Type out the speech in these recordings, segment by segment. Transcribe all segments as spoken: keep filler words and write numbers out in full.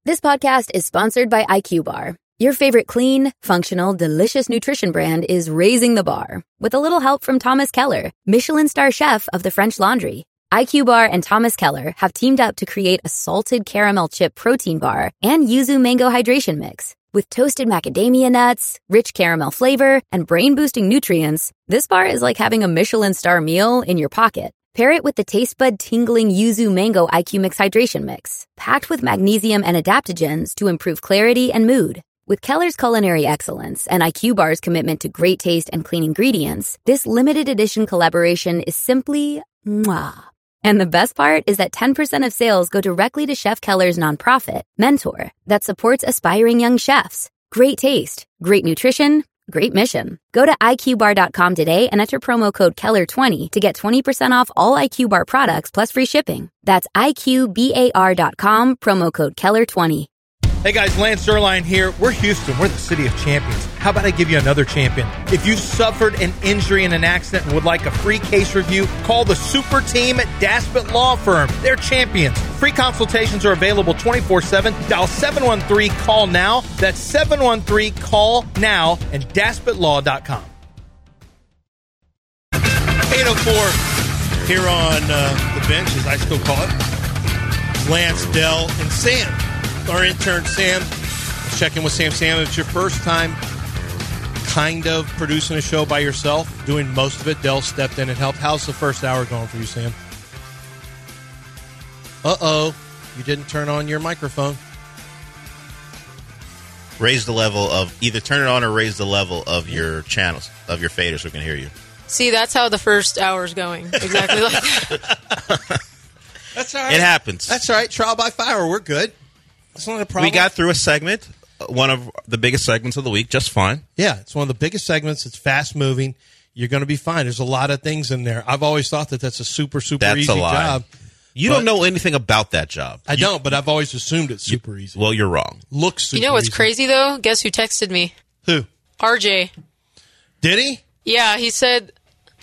This podcast is sponsored by I Q Bar. Your favorite clean, functional, delicious nutrition brand is raising the bar with a little help from Thomas Keller, Michelin star chef of the French Laundry. I Q Bar and Thomas Keller have teamed up to create a salted caramel chip protein bar and yuzu mango hydration mix. With toasted macadamia nuts, rich caramel flavor, and brain-boosting nutrients, this bar is like having a Michelin star meal in your pocket. Pair it with the taste bud tingling yuzu mango I Q Mix hydration mix, packed with magnesium and adaptogens to improve clarity and mood. With Keller's culinary excellence and I Q Bar's commitment to great taste and clean ingredients, this limited edition collaboration is simply mwah. And the best part is that ten percent of sales go directly to Chef Keller's nonprofit, Mentor, that supports aspiring young chefs. Great taste, great nutrition, great mission. Go to I Q bar dot com today and enter promo code Keller twenty to get twenty percent off all I Q Bar products plus free shipping. That's I Q bar dot com, promo code Keller twenty. Hey guys, Lance Zierlein here. We're Houston. We're the city of champions. How about I give you another champion? If you suffered an injury in an accident and would like a free case review, call the super team at Daspit Law Firm. They're champions. Free consultations are available twenty-four seven. Dial seven one three, call now. That's seven one three, call now and daspit law dot com. eight oh four here on uh, the bench, as I still call it. Lance, Dell, and Sam. Our intern, Sam. Let's check in with Sam. Sam, it's your first time kind of producing a show by yourself, doing most of it. Dell stepped in and helped. How's the first hour going for you, Sam? Uh-oh. You didn't turn on your microphone. Raise the level of, either turn it on or raise the level of your channels, of your fader so we can hear you. See, that's how the first hour's going. Exactly like that. That's all right. It happens. That's all right. Trial by fire. We're good. That's not a problem. We got through a segment, one of the biggest segments of the week, just fine. Yeah, it's one of the biggest segments. It's fast-moving. You're going to be fine. There's a lot of things in there. I've always thought that that's a super, super that's easy a lie. job. You don't know anything about that job. I you, don't, but I've always assumed it's super you, easy. Well, you're wrong. Looks super easy. You know what's easy. Crazy, though? Guess who texted me? Who? R J. Did he? Yeah, he said...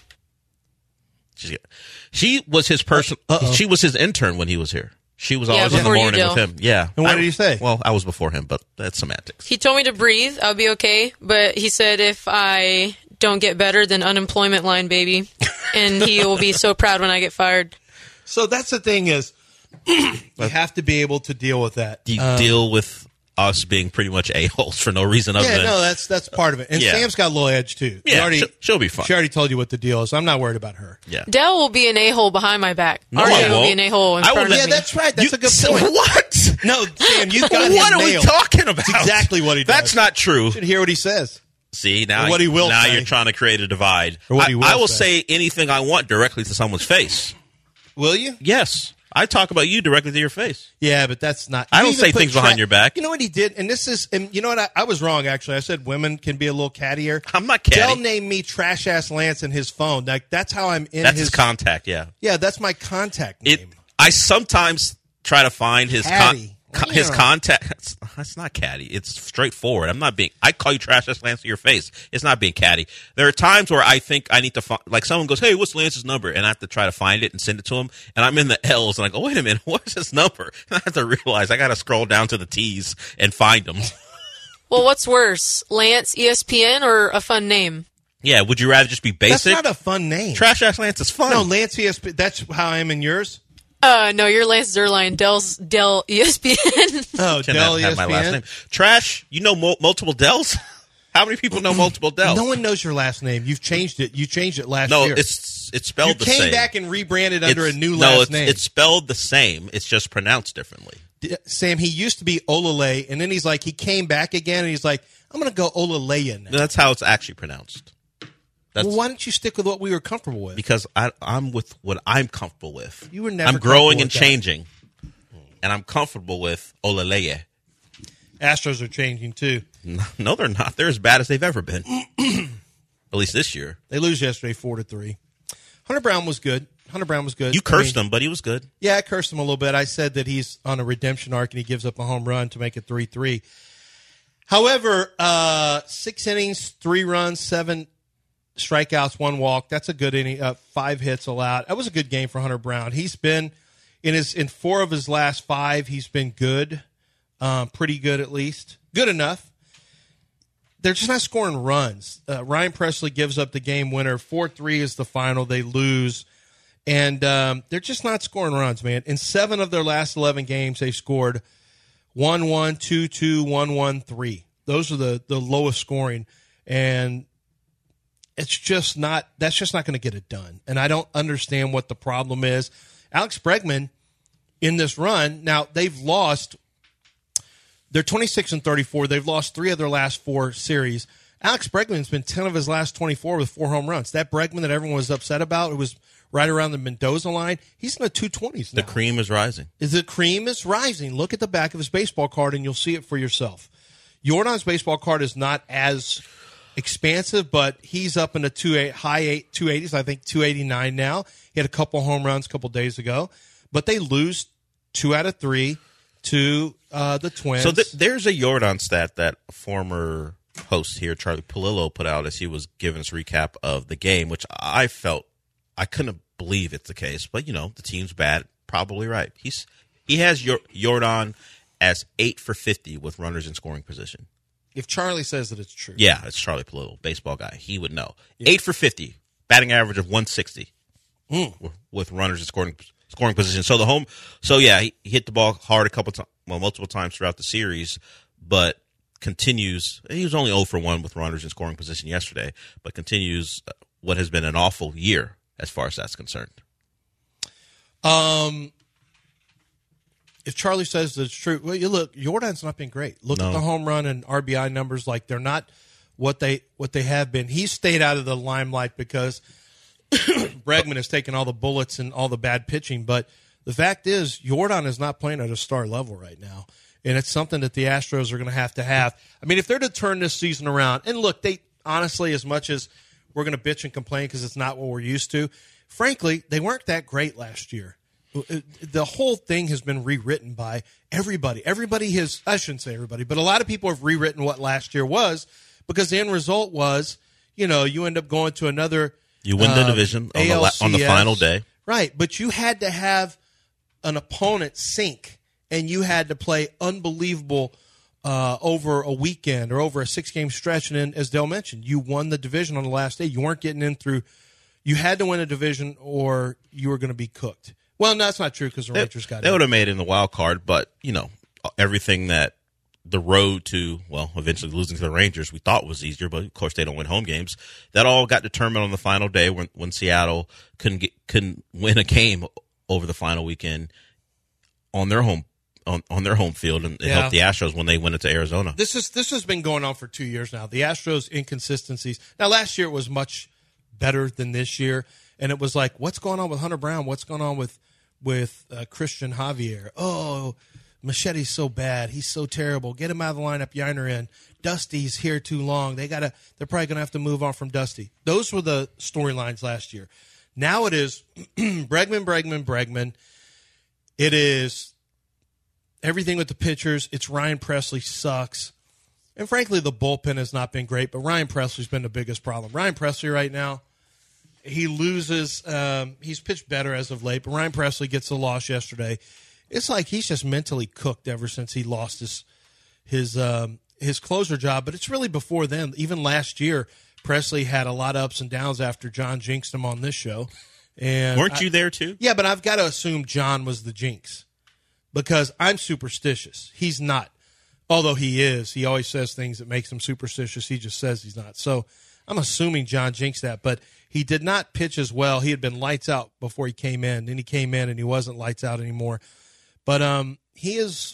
She was his person. Uh-oh. She was his intern when he was here. She was always yeah, in the morning you, with him. Yeah. And what I, did he say? Well, I was before him, but that's semantics. He told me to breathe. I'll be okay. But he said if I don't get better, then unemployment line, baby. And he will be so proud when I get fired. So that's the thing is, you have to be able to deal with that. You um, deal with us being pretty much a-holes for no reason other yeah, than... no, that's that's part of it. And yeah. Sam's got a little edge, too. Yeah, already, she'll, she'll be fine. She already told you what the deal is. I'm not worried about her. Yeah. Dell will be an a-hole behind my back. No, R J I will won't. be an a-hole in I front will- of Yeah, me. that's right. That's You- a good so point. what? No, Sam, you got What him are we nailed. talking about? That's exactly what he does. That's not true. You should hear what he says. See, now, Or what he will now say. you're trying to create a divide. Or what he will I, I will say. say anything I want directly to someone's face. Will you? Yes. I talk about you directly to your face. Yeah, but that's not... I you don't even say put things behind your back. You know what he did? And this is... And you know what? I, I was wrong, actually. I said women can be a little cattier. I'm not catty. Dell named me Trash-Ass Lance in his phone. Like, that's how I'm in That's his... his contact, yeah. Yeah, that's my contact name. It. I sometimes try to find his con- Catty. con- his Yeah. contact. It's, it's not catty. It's straightforward. I'm not being. I call you trash ass Lance to your face. It's not being catty. There are times where I think I need to find. Like someone goes, "Hey, what's Lance's number?" And I have to try to find it and send it to him. And I'm in the L's and I go, "Wait a minute, what's his number?" And I have to realize I got to scroll down to the T's and find him. Well, what's worse, Lance E S P N or a fun name? Yeah. Would you rather just be That's basic? not a fun name. Trash ass Lance is fun. No, Lance E S P N. That's how I am in yours? Uh, no, you're Lance Zierlein. Dell's Dell E S P N. Oh, Can Dell have, have my last E S P N? name. Trash. You know mul- multiple Dells? How many people know multiple Dells? No one knows your last name. You've changed it. You changed it last No, year. it's it's spelled you the came same. back and rebranded under It's- a new no, last it's, name. it's spelled the same. It's just pronounced differently. D- Sam, he used to be Olale, and then he's like, he came back again, and he's like, I'm going to go Olaleya now. That's how it's actually pronounced. That's Well, why don't you stick with what we were comfortable with? because I, I'm with what I'm comfortable with. You were never I'm growing comfortable and with that. changing, and I'm comfortable with Olaleye. Astros are changing, too. No, they're not. They're as bad as they've ever been. At least this year. They lose yesterday four to three. Hunter Brown was good. Hunter Brown was good. You I cursed mean, him, but he was good. Yeah, I cursed him a little bit. I said that he's on a redemption arc and he gives up a home run to make it three three. However, uh, six innings, three runs, seven strikeouts, one walk. That's a good inning. Uh, five hits allowed. That was a good game for Hunter Brown. He's been in his in four of his last five. He's been good. um, pretty good at least, good enough. They're just not scoring runs. Uh, Ryan Presley gives up the game winner. four three is the final. They lose. And um, they're just not scoring runs, man. In seven of their last eleven games, they scored one one, two two, one one, three. Those are the, the lowest scoring. And it's just not – that's just not going to get it done. And I don't understand what the problem is. Alex Bregman in this run, now they've lost – they're twenty-six and thirty-four. They've lost three of their last four series. Alex Bregman's been ten of his last twenty-four with four home runs. That Bregman that everyone was upset about, it was right around the Mendoza line. He's in the two twenties now. The cream is rising. Is the cream is rising. Look at the back of his baseball card, and you'll see it for yourself. Jordan's baseball card is not as expansive, but he's up in the two eight, high eight, two eighties, I think two eighty-nine now. He had a couple home runs a couple days ago. But they lose two out of three to uh, the Twins. So th- there's a Jordan stat that a former host here, Charlie Palillo, put out as he was giving us a recap of the game, which I felt I couldn't believe it's the case. But, you know, the team's bad. Probably right. He's He has Jordan as eight for fifty with runners in scoring position. If Charlie says that it's true. Yeah, it's Charlie Palillo, baseball guy. He would know. Yeah. eight for fifty, batting average of one sixty mm. with runners in scoring scoring position. So the home, so yeah, he hit the ball hard a couple times, well, multiple times throughout the series, but continues. He was only zero for one with runners in scoring position yesterday, but continues what has been an awful year as far as that's concerned. Um, if Charlie says that it's true, well, you look, Jordan's not been great. Look no. at the home run and R B I numbers; like they're not what they what they have been. He's stayed out of the limelight because Bregman has taken all the bullets and all the bad pitching. But the fact is, Jordan is not playing at a star level right now. And it's something that the Astros are going to have to have. I mean, if they're to turn this season around, and look, they honestly, as much as we're going to bitch and complain because it's not what we're used to, frankly, they weren't that great last year. The whole thing has been rewritten by everybody. Everybody has, I shouldn't say everybody, but a lot of people have rewritten what last year was because the end result was, you know, you end up going to another You win the uh, division on the, on the final day. Right, but you had to have an opponent sink. And you had to play unbelievable uh, over a weekend or over a six-game stretch. And then, as Dale mentioned, you won the division on the last day. You weren't getting in through – you had to win a division or you were going to be cooked. Well, no, that's not true because the they, Rangers got They in. would have made it in the wild card, but, you know, everything that the road to, well, eventually losing to the Rangers we thought was easier, but, of course, they don't win home games. That all got determined on the final day when, when Seattle couldn't, get, couldn't win a game over the final weekend on their home On, on their home field and it yeah. helped the Astros when they went into Arizona. This is this has been going on for two years now. The Astros inconsistencies. Now, last year it was much better than this year, and it was like, what's going on with Hunter Brown? What's going on with with uh, Christian Javier? Oh, Machete's so bad. He's so terrible. Get him out of the lineup. Yiner in. Dusty's here too long. They gotta. They're probably gonna have to move on from Dusty. Those were the storylines last year. Now it is Bregman, Bregman, Bregman. It is. Everything with the pitchers, it's Ryan Presley sucks. And frankly, the bullpen has not been great, but Ryan Presley's been the biggest problem. Ryan Presley right now, he loses. Um, he's pitched better as of late, but Ryan Presley gets a loss yesterday. It's like he's just mentally cooked ever since he lost his his um, his closer job. But it's really before then. Even last year, Presley had a lot of ups and downs after John jinxed him on this show. And Weren't I, you there too? Yeah, but I've got to assume John was the jinx. Because I'm superstitious. He's not. Although he is. He always says things that makes him superstitious. He just says he's not. So I'm assuming John jinxed that. But he did not pitch as well. He had been lights out before he came in. Then he came in and he wasn't lights out anymore. But um, he is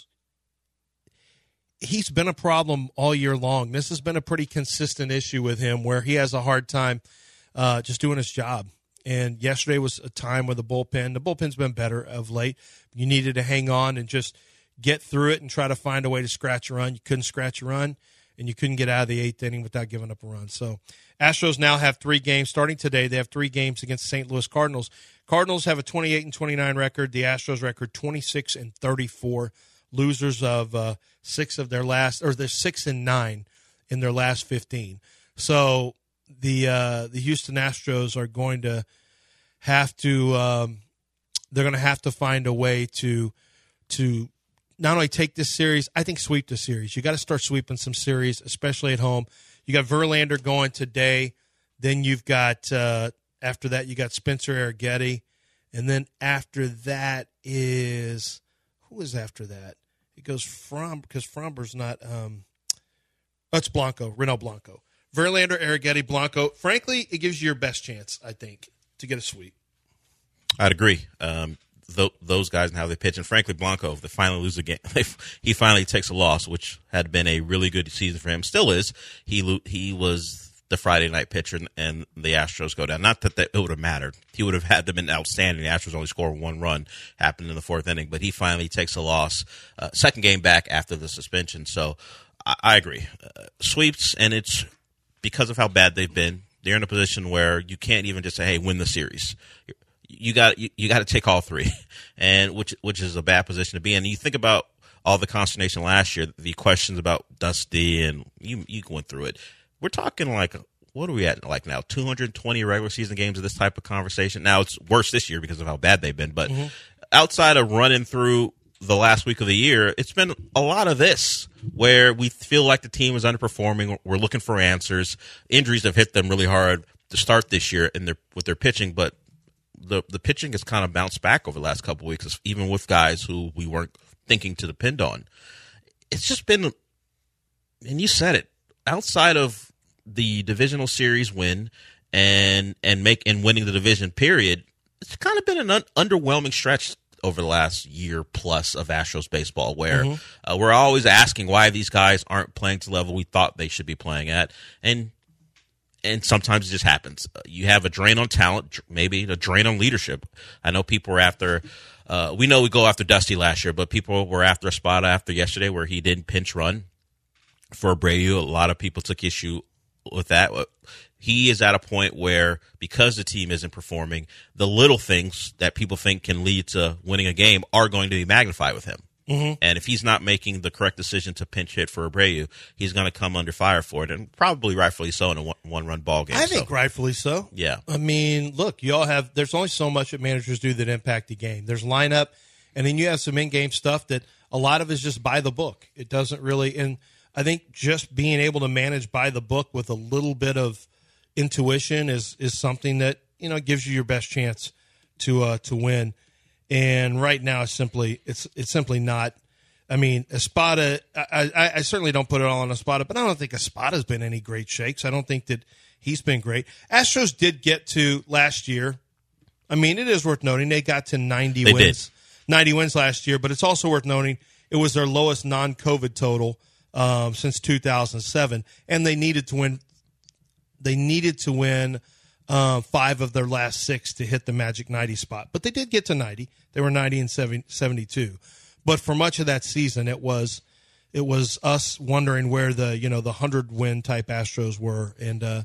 – he's been a problem all year long. This has been a pretty consistent issue with him where he has a hard time uh, just doing his job. And yesterday was a time where the bullpen, the bullpen's been better of late. You needed to hang on and just get through it and try to find a way to scratch a run. You couldn't scratch a run, and you couldn't get out of the eighth inning without giving up a run. So Astros now have three games. Starting today, they have three games against the Saint Louis Cardinals. Cardinals have a twenty-eight and twenty-nine record. The Astros record twenty-six and thirty-four. Losers of uh, six of their last, or they're six and nine in their last fifteen. So the uh, the Houston Astros are going to have to um, they're going to have to find a way to to not only take this series, I think sweep the series. You got to start sweeping some series, especially at home. You got Verlander going today. Then you've got, uh, after that, you got Spencer Arrighetti. And then after that is, who is after that? It goes from, because Fromber's not, um, oh, it's Blanco, Renaud Blanco. Verlander, Arrighetti, Blanco. Frankly, it gives you your best chance, I think, to get a sweep. I'd agree. Um, th- those guys and how they pitch. And frankly, Blanco, if they finally lose a game, he finally takes a loss, which had been a really good season for him. Still is. He lo- he was the Friday night pitcher, and the Astros go down. Not that, that it would have mattered. He would have had to been outstanding. The Astros only scored one run, happened in the fourth inning, but he finally takes a loss. Uh, second game back after the suspension. So I, I agree. Uh, sweeps, and it's because of how bad they've been. They're in a position where you can't even just say, "Hey, win the series." You got you, you got to take all three, and which which is a bad position to be in. And you think about all the consternation last year, the questions about Dusty, and you you went through it. We're talking like, what are we at like now? two hundred twenty regular season games of this type of conversation. Now it's worse this year because of how bad they've been. But mm-hmm. outside of running through the last week of the year, it's been a lot of this where we feel like the team is underperforming. We're looking for answers. Injuries have hit them really hard to start this year in their with their pitching, but the the pitching has kind of bounced back over the last couple of weeks, even with guys who we weren't thinking to depend on. It's just been, and you said it, outside of the divisional series win and and make and winning the division period, it's kind of been an un- underwhelming stretch over the last year plus of Astros baseball, where mm-hmm. uh, we're always asking why these guys aren't playing to the level we thought they should be playing at, and and sometimes it just happens. Uh, you have a drain on talent, maybe a drain on leadership. I know people were after. Uh, we know we go after Dusty last year, but people were after a spot after yesterday where he didn't pinch run for Abreu. A lot of people took issue with that. He is at a point where, because the team isn't performing, the little things that people think can lead to winning a game are going to be magnified with him. Mm-hmm. And if he's not making the correct decision to pinch hit for Abreu, he's going to come under fire for it, and probably rightfully so in a one, one-run ball game. I think so. rightfully so. Yeah. I mean, look, you all have – there's only so much that managers do that impact the game. There's lineup, and then you have some in-game stuff that a lot of is just by the book. It doesn't really – and – I think just being able to manage by the book with a little bit of intuition is is something that, you know, gives you your best chance to uh, to win. And right now, it's simply it's it's simply not. I mean, Espada. I, I, I certainly don't put it all on Espada, but I don't think Espada's been any great shakes. I don't think that he's been great. Astros did get to last year. I mean, it is worth noting they got to ninety they wins, did. ninety wins last year. But it's also worth noting it was their lowest non-COVID total Um, since two thousand seven, and they needed to win. They needed to win uh, five of their last six to hit the magic ninety spot, but they did get to ninety. They were ninety and seventy-two. But for much of that season, it was it was us wondering where the you know the hundred win type Astros were, and uh,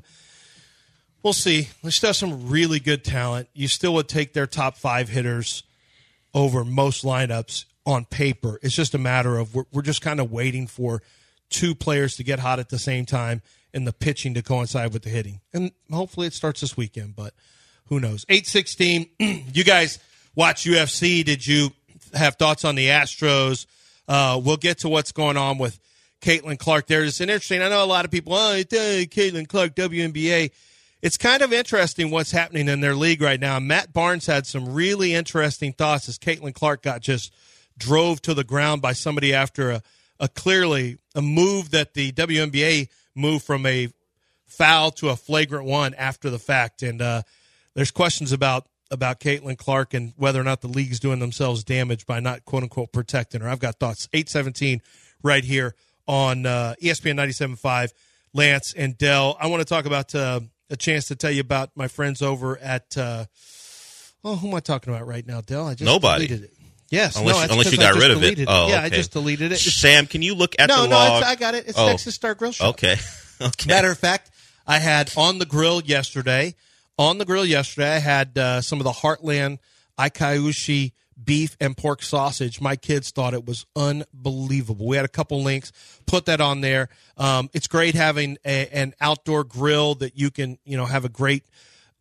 we'll see. They still have some really good talent. You still would take their top five hitters over most lineups on paper. It's just a matter of we're, we're just kind of waiting for two players to get hot at the same time and the pitching to coincide with the hitting. And hopefully it starts this weekend, but who knows? eight sixteen, you guys watch U F C. Did you have thoughts on the Astros? Uh, we'll get to what's going on with Caitlin Clark there. It's an interesting, I know a lot of people, oh, Caitlin Clark, W N B A. It's kind of interesting what's happening in their league right now. Matt Barnes had some really interesting thoughts as Caitlin Clark got just drove to the ground by somebody after a, a clearly a move that the W N B A moved from a foul to a flagrant one after the fact. And uh, there's questions about, about Caitlin Clark and whether or not the league's doing themselves damage by not, quote-unquote, protecting her. I've got thoughts. eight seventeen right here on uh, E S P N ninety-seven point five, Lance and Dell. I want to talk about uh, a chance to tell you about my friends over at uh, – oh, who am I talking about right now, Dell? I just Nobody. deleted it. Yes, unless, no, unless you got rid of it. it. Oh, yeah, okay. I just deleted it. It's, Sam, can you look at no, the no, log? it's, I got it. It's oh. Texas Star Grill Shop. Okay. okay. Matter of fact, I had on the grill yesterday. On the grill yesterday, I had uh, some of the Heartland Aikaiushi beef and pork sausage. My kids thought it was unbelievable. We had a couple links. Put that on there. Um, it's great having a, an outdoor grill that you can, you know, have a great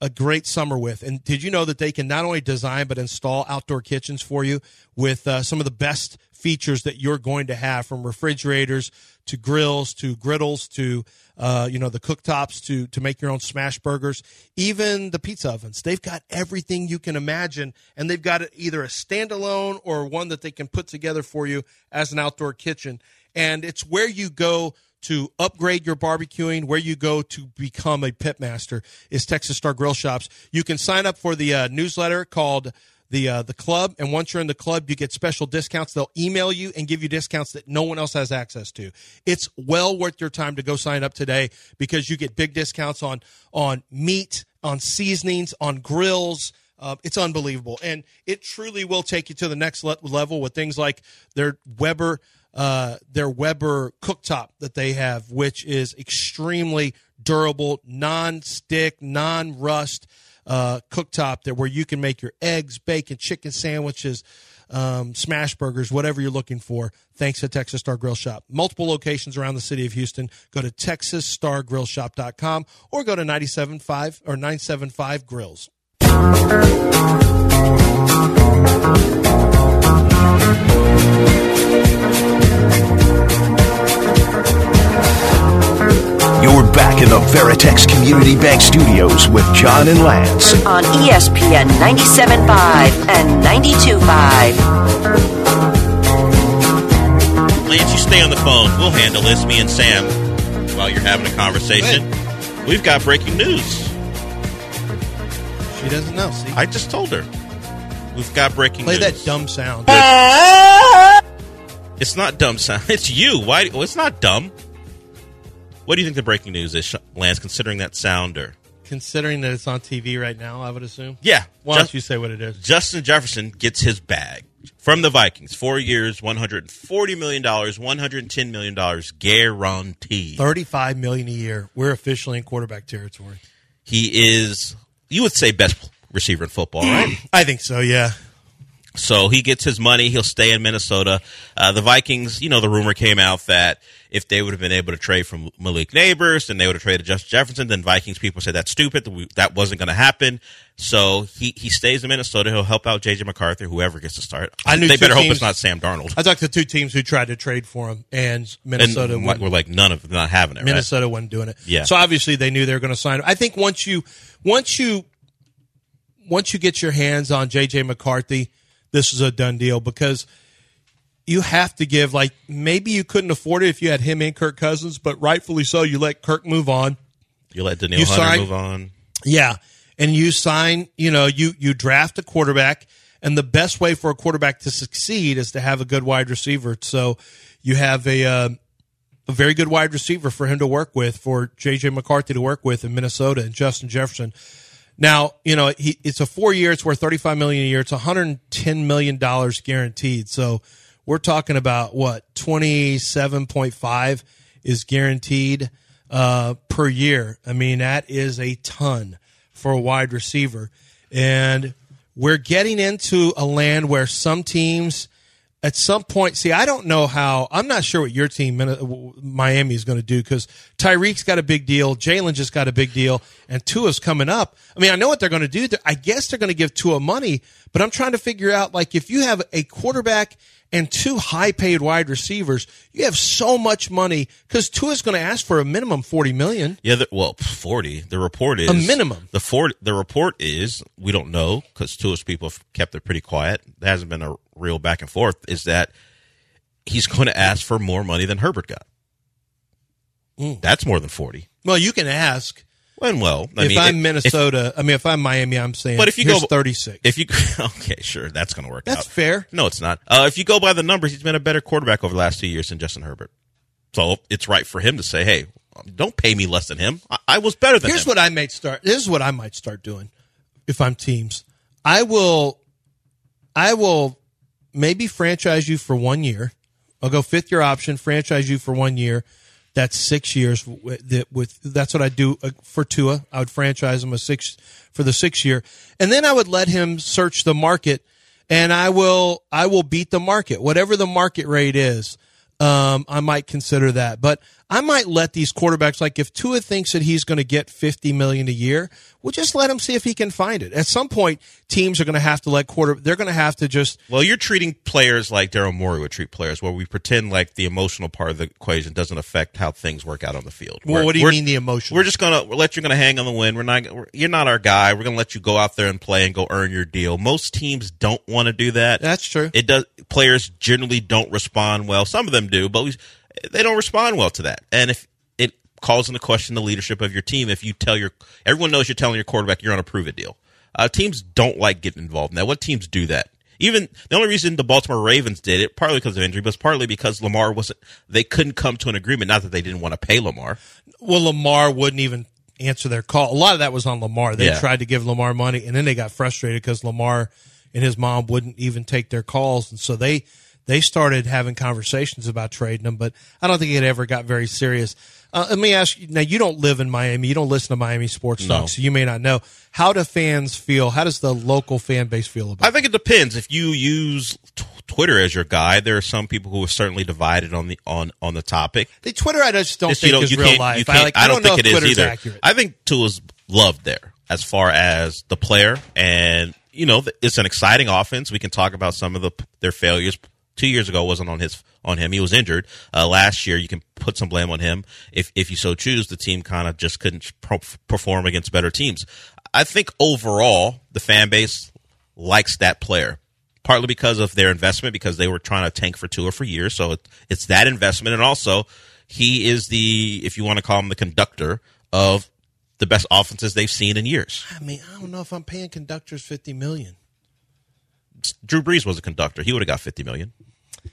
a great summer with. And did you know that they can not only design but install outdoor kitchens for you with uh, some of the best features that you're going to have, from refrigerators to grills to griddles to uh, you know the cooktops to to make your own smash burgers, even the pizza ovens. They've got everything you can imagine, and they've got either a standalone or one that they can put together for you as an outdoor kitchen. And it's where you go to upgrade your barbecuing, where you go to become a pitmaster, is Texas Star Grill Shops. You can sign up for the uh, newsletter called the uh, the club, and once you're in the club, you get special discounts. They'll email you and give you discounts that no one else has access to. It's well worth your time to go sign up today, because you get big discounts on on meat, on seasonings, on grills. Uh, it's unbelievable, and it truly will take you to the next le- level with things like their Weber uh, their Weber cooktop that they have, which is extremely durable, non-stick, non-rust uh, cooktop that where you can make your eggs, bacon, chicken sandwiches, um, smash burgers, whatever you're looking for, thanks to Texas Star Grill Shop. Multiple locations around the city of Houston. Go to texas star grill shop dot com or go to ninety-seven point five or nine seven five Grills. You're back in the Veritex Community Bank Studios with John and Lance on E S P N ninety-seven point five and ninety-two point five. Lance, you stay on the phone. We'll handle this, me and Sam, while you're having a conversation. We've got breaking news. She doesn't know. See, I just told her. We've got breaking play news. that dumb sound. It's not dumb sound. It's you. Why? Well, it's not dumb. What do you think the breaking news is, Lance, considering that sounder? Considering that it's on T V right now, I would assume. Yeah. Why don't Just, you say what it is? Justin Jefferson gets his bag from the Vikings. Four years, one hundred forty million dollars, one hundred ten million dollars guaranteed. thirty-five million dollars a year. We're officially in quarterback territory. He is, you would say, best receiver in football, right? I think so, yeah. So he gets his money. He'll stay in Minnesota. Uh, the Vikings, you know, the rumor came out that if they would have been able to trade from Malik Neighbors, then they would have traded Justin Jefferson. Then Vikings people said that's stupid. That wasn't going to happen. So he, he stays in Minnesota. He'll help out J J McCarthy, whoever gets to start. I knew they better teams, hope it's not Sam Darnold. I talked to two teams who tried to trade for him, and Minnesota and we're like none of them not having it. Minnesota right? wasn't doing it. Yeah. So obviously they knew they were going to sign him. I think once you once you once you get your hands on J J McCarthy, this is a done deal, because you have to give, like, maybe you couldn't afford it if you had him and Kirk Cousins, but rightfully so, you let Kirk move on. You let Danielle you Hunter sign, move on. Yeah. And you sign, you know, you, you draft a quarterback, and the best way for a quarterback to succeed is to have a good wide receiver. So you have a, uh, a very good wide receiver for him to work with, for J J McCarthy to work with in Minnesota, and Justin Jefferson. Now, you know, he, it's a four year, it's worth thirty-five million dollars a year. It's one hundred ten million dollars guaranteed. So we're talking about, what, twenty-seven point five is guaranteed uh, per year. I mean, that is a ton for a wide receiver. And we're getting into a land where some teams at some point, see, I don't know how, I'm not sure what your team, Miami, is going to do, because Tyreek's got a big deal, Jalen just got a big deal, and Tua's coming up. I mean, I know what they're going to do. I guess they're going to give Tua money, but I'm trying to figure out, like, if you have a quarterback and two high-paid wide receivers, you have so much money, because Tua's going to ask for a minimum forty million dollars. Yeah, the, well, forty. The report is a minimum. The forty, the report is, we don't know, because Tua's people have kept it pretty quiet. There hasn't been a real back and forth. Is that he's going to ask for more money than Herbert got? Mm. That's more than forty. Well, you can ask. And well, I if mean, I'm if, Minnesota, if, I mean, if I'm Miami, I'm saying, but if you here's go thirty-six. If you okay, sure, that's going to work. That's out. fair. No, it's not. Uh, if you go by the numbers, he's been a better quarterback over the last two years than Justin Herbert. So it's right for him to say, "Hey, don't pay me less than him. I, I was better than Here's him." what I might start. This is what I might start doing if I'm teams. I will, I will maybe franchise you for one year. I'll go fifth year option, franchise you for one year. That's six years. With, with that's what I do for Tua. I would franchise him a six for the six year, and then I would let him search the market, and I will I will beat the market, whatever the market rate is. Um, I might consider that, but I might let these quarterbacks, like if Tua thinks that he's going to get fifty million dollars a year, we'll just let him see if he can find it. At some point, teams are going to have to let quarter. They're going to have to just. Well, you're treating players like Daryl Morey would treat players, where we pretend like the emotional part of the equation doesn't affect how things work out on the field. Well, We're- what do you we're- mean the emotional? We're just going to let you going to hang on the win. We're not. We're, you're not our guy. We're going to let you go out there and play and go earn your deal. Most teams don't want to do that. That's true. It does. Players generally don't respond well. Some of them do, but we, they don't respond well to that. And if it calls into question the leadership of your team, if you tell your everyone knows you're telling your quarterback you're on a prove it deal. Uh, teams don't like getting involved in that. What teams do that? Even the only reason the Baltimore Ravens did it, partly because of injury, but partly because Lamar wasn't. They couldn't come to an agreement. Not that they didn't want to pay Lamar. Well, Lamar wouldn't even answer their call. A lot of that was on Lamar. They Yeah. tried to give Lamar money, and then they got frustrated because Lamar and his mom wouldn't even take their calls, and so they they started having conversations about trading him. But I don't think it ever got very serious. Uh, let me ask you. Now, you don't live in Miami. You don't listen to Miami sports No. talk, so you may not know. How do fans feel? How does the local fan base feel about I it? think it depends. If you use t- Twitter as your guide, there are some people who are certainly divided on the on, on the topic. The Twitter, I just don't Just, you think know, is you real can't- life. you can't- I, like, I don't don't know think if it is Twitter's either. accurate. I think Tua's loved there as far as the player, and you know, it's an exciting offense. We can talk about some of the their failures. Two years ago wasn't on his on him. He was injured. Uh, last year, you can put some blame on him if if you so choose. The team kind of just couldn't pro- perform against better teams. I think overall the fan base likes that player, partly because of their investment, because they were trying to tank for Tua for years. So it, it's that investment, and also he is the, if you want to call him, the conductor of the best offenses they've seen in years. I mean, I don't know if I'm paying conductors fifty million dollars. Drew Brees was a conductor. He would have got fifty million dollars.